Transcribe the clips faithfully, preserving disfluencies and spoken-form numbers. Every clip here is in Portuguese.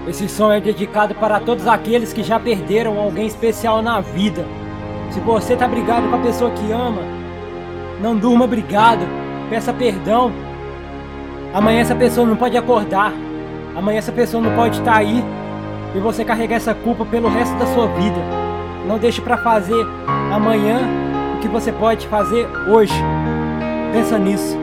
Esse som é dedicado para todos aqueles que já perderam alguém especial na vida. Se você tá brigado com a pessoa que ama, não durma brigado, peça perdão. Amanhã essa pessoa não pode acordar, amanhã essa pessoa não pode estar aí, e você carregar essa culpa pelo resto da sua vida. Não deixe pra fazer amanhã o que você pode fazer hoje. Pensa nisso.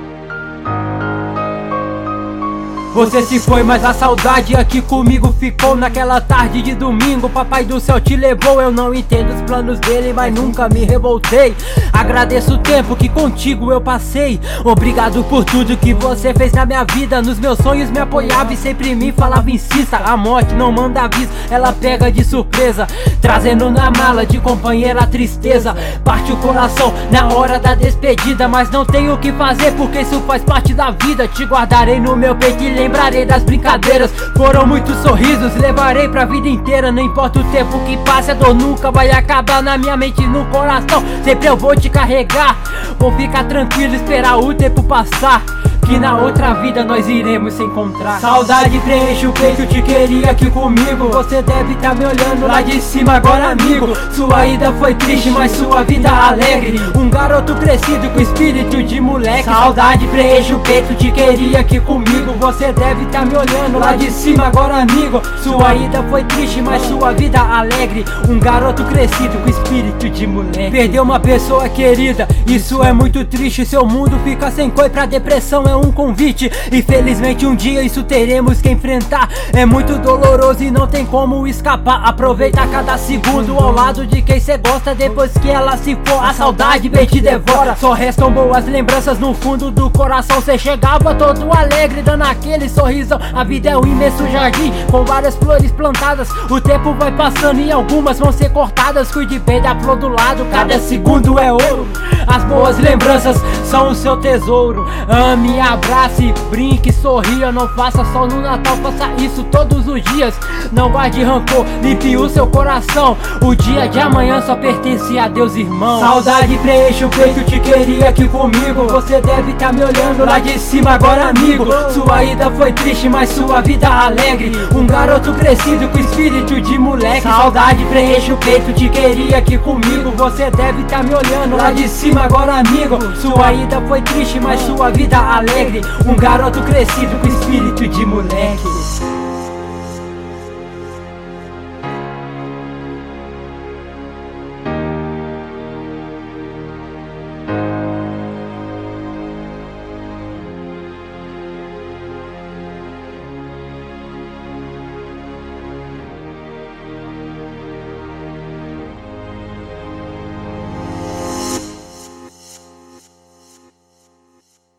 Você se foi, mas a saudade aqui comigo ficou. Naquela tarde de domingo, papai do céu te levou. Eu não entendo os planos dele, mas nunca me revoltei. Agradeço o tempo que contigo eu passei. Obrigado por tudo que você fez na minha vida. Nos meus sonhos me apoiava e sempre me falava insista. A morte não manda aviso, ela pega de surpresa, trazendo na mala de companheira a tristeza. Parte o coração na hora da despedida, mas não tenho o que fazer porque isso faz parte da vida. Te guardarei no meu peito e lembrarei das brincadeiras. Foram muitos sorrisos, levarei pra vida inteira. Não importa o tempo que passe, a dor nunca vai acabar na minha mente e no coração. Sempre eu vou te carregar. Vou ficar tranquilo, esperar o tempo passar, que na outra vida nós iremos se encontrar. Saudade preenche o peito, te queria aqui comigo. Você deve tá me olhando lá de cima agora, amigo. Sua ida foi triste, mas sua vida alegre. Um garoto crescido com espírito de moleque. Saudade preenche o peito, te queria aqui comigo. Você deve tá me olhando lá de cima agora, amigo. Sua ida foi triste, mas sua vida alegre. Um garoto crescido com espírito de moleque. Perdeu uma pessoa querida, isso é muito triste. Seu mundo fica sem cor, pra depressão é um convite. Infelizmente um dia isso teremos que enfrentar. É muito doloroso e não tem como escapar. Aproveita cada segundo ao lado de quem cê gosta. Depois que ela se for, a saudade vem te devora. Só restam boas lembranças no fundo do coração. Cê chegava todo alegre, dando aquele sorrisão. A vida é um imenso jardim com várias flores plantadas. O tempo vai passando e algumas vão ser cortadas. Cuide bem da flor do lado, cada segundo é ouro. As boas lembranças são o seu tesouro. Ame, abrace, brinque, sorria. Não faça só no Natal, faça isso todos os dias. Não guarde rancor, limpe o seu coração. O dia de amanhã só pertence a Deus, irmão. Saudade preenche o peito, te queria aqui comigo. Você deve tá me olhando lá de cima agora, amigo. Sua ida foi triste, mas sua vida alegre. Um garoto crescido com espírito de moleque. Saudade preenche o peito, te queria aqui comigo. Você deve tá me olhando lá de cima agora, amigo. Sua ida foi triste, mas sua vida alegre. Um garoto crescido com espírito de moleque.